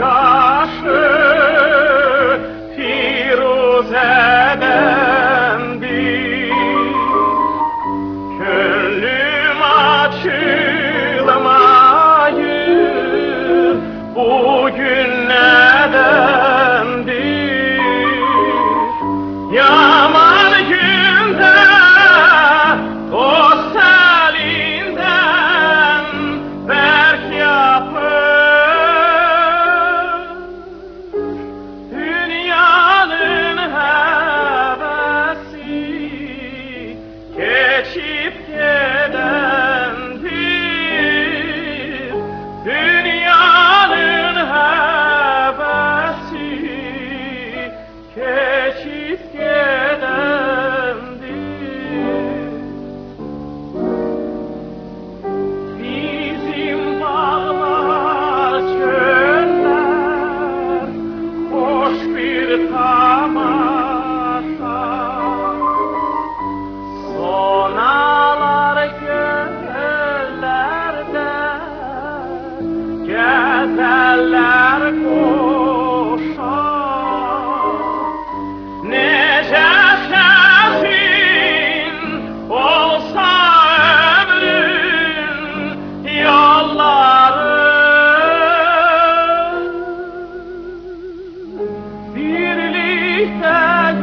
kaşı Firuze'dendir. Gönlüm açılmayır bugün nedendir? Yaman günde dost elinden berk yapır. Dünyanın hevesi geçip gidendir. Dünyanın hevesi geçip gidendir. Bizim bağlar, çöller, hoş bir tamaşa. Sonalar göllerde, gezeller koşar. Nece sesin olsa ömrün yolları, birlikte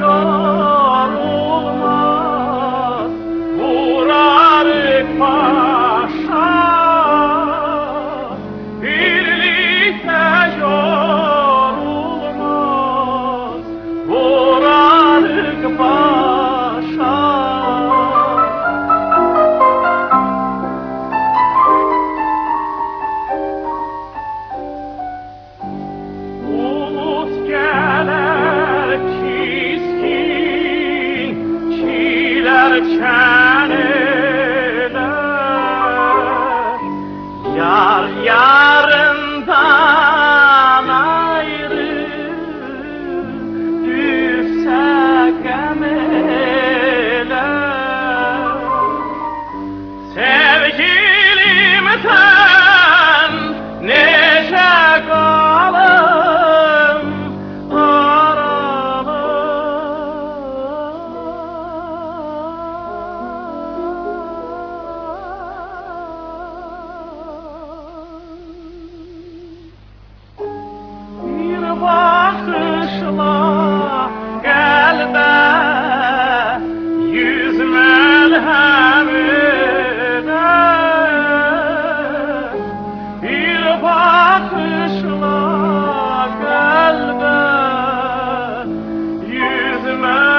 yorulmaz vurarık başa. Birlikte yorulmaz vurarık başa. Bulut gelir çizgin, çiler çeneler. Yar yarından ayrı düşse gem eler. Sevgilimden nece kalım aralı. Bir bakışla kalbe yüz melhem eder. Bir bakışla kalbe yüz melhem